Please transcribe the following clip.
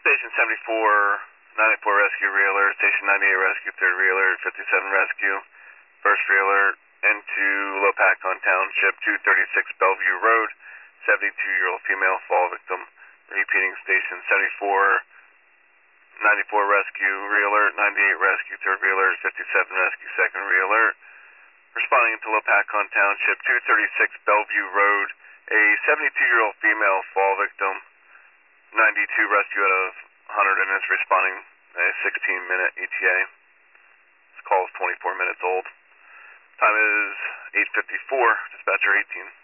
Station 74, 94 rescue realer, Station 98 rescue, 3rd realer, 57 rescue, 1st realer into Lopakon Township, 236 Bellevue Road, 72-year-old female fall victim. Repeating Station 74, 94 rescue realer, 98 rescue, 3rd realer, 57 rescue, 2nd realer. Responding to Lopakon Township, 236 Bellevue Road, a 72-year-old female fall victim. 92 rescue out of 100 and is responding a 16-minute ETA. This call is 24 minutes old. Time is 8:54. Dispatcher 18.